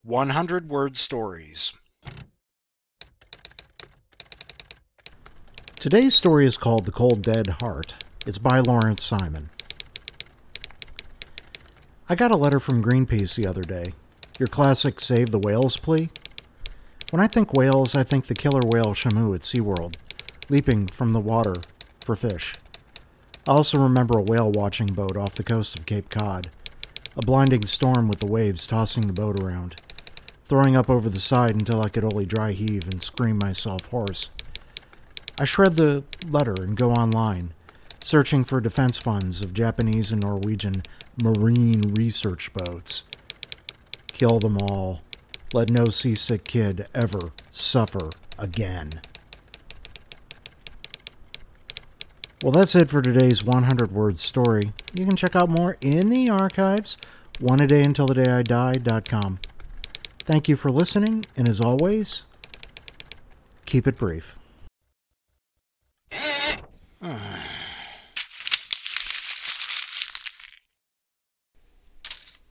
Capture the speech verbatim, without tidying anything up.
one hundred word stories. Today's story is called The Cold Dead Heart. It's by Lawrence Simon. I got a letter from Greenpeace the other day. Your classic Save the Whales plea? When I think whales, I think the killer whale Shamu at SeaWorld, leaping from the water for fish. I also remember a whale watching boat off the coast of Cape Cod, a blinding storm with the waves tossing the boat around, throwing up over the side until I could only dry heave and scream myself hoarse. I shred the letter and go online, searching for defense funds of Japanese and Norwegian marine research boats. Kill them all. Let no seasick kid ever suffer again. Well, that's it for today's one hundred word story. You can check out more in the archives, one a day until the day I die dot com. Thank you for listening, and as always, keep it brief.